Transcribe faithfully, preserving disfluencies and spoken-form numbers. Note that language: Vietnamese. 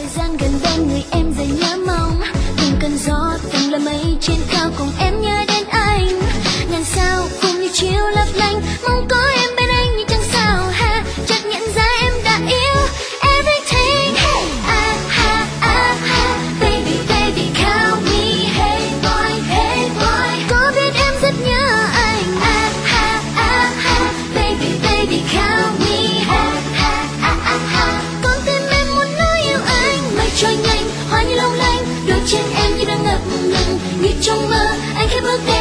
gian gần bên người em giờ nhớ mong, từng cơn gió từng là mây trên cao cùng em nhớ đến anh. Ngàn sao cùng như chiếu lấp lánh, mong có em bên anh nhưng chẳng sao ha. Chợt nhận ra em đã yêu everything. Hey, ah ha ah ha, baby baby call me hey boy hey boy. Có biết em rất nhớ anh. Ah ha ah ha, baby baby call me ha ha ah ah ha. Con tim em muốn nói yêu anh. Mây trôi nhanh, hoa như long lanh, đôi chân em như đang ngập ngừng. Như trong mơ anh khẽ bước đến